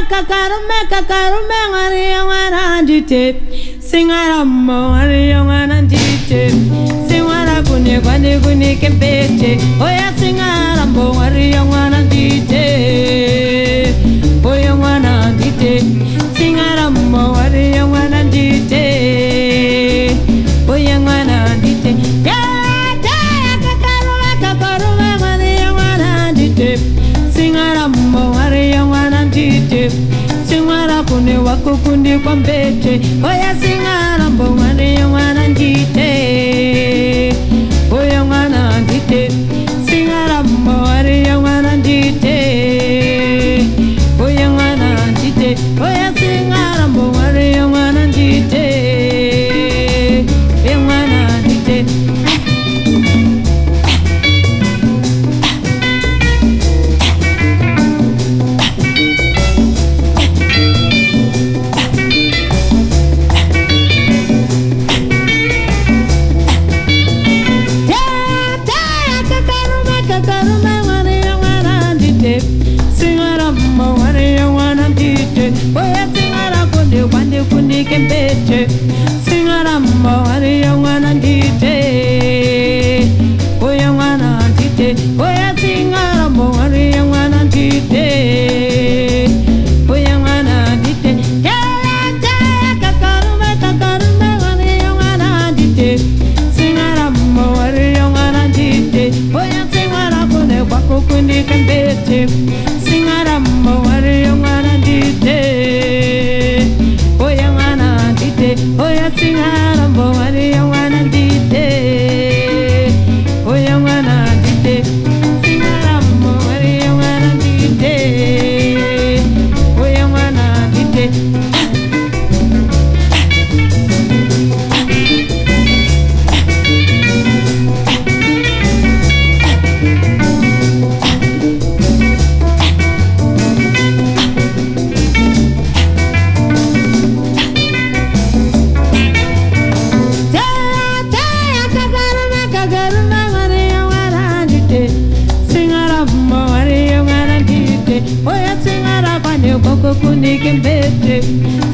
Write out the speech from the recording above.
kakarume ngari yongana ndite singara mo ngari yongana ndite singara kuni kempete oya singara mo ngari yongana ndite oya ngana ndite singara mo ngari yongana ndite oya ngana ndite ya kakarume ngari yongana ndite singara mo ngari yongana ndite singara kune wako kundi kwa mbete oya singara mbo ngane yongana ndite oya ngana ndite singara mbo ngane yongana ndite oya ngana ndite oya singara mbo ngane yongana ndite yongana ndite kundi kembete singara mo ari yongana ndite oya ngana ndite oya singara mo ari yongana ndite oya ngana ndite ya kakarume ari yongana ndite singara mo ari yongana ndite oya singara kune kwako kundi kembete singara mo ari yongana ndite oya singara mbo ngari yongana ndite oya ngana ndite singara mbo ngari yongana ndite oya ngana ndite oya singara kwane koko kundi kembete